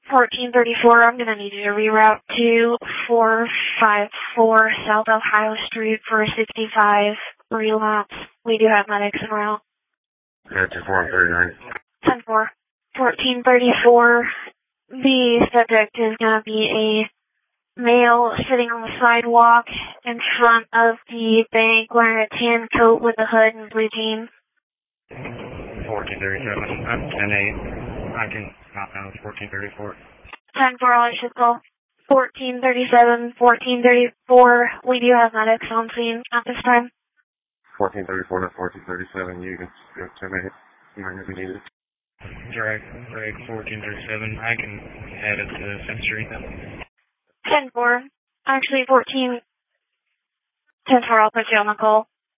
1434, I'm going to need you to reroute to 454 South Ohio Street for a 65 relapse. We do have medics en route. Yeah, 139. 10-4. 1434, the subject is going to be a male sitting on the sidewalk in front of the bank wearing a tan coat with a hood and blue jeans. 1437, I'm 10-8. I can stop now, it's 1434. 10-4, I should call. 1437, 1434, we do have medics on scene at this time. 1434 to 1437, you can go 10-8. You might be needed. Drag 1437, I can head up to Century. 10-4, actually 10-4, I'll put you on the call.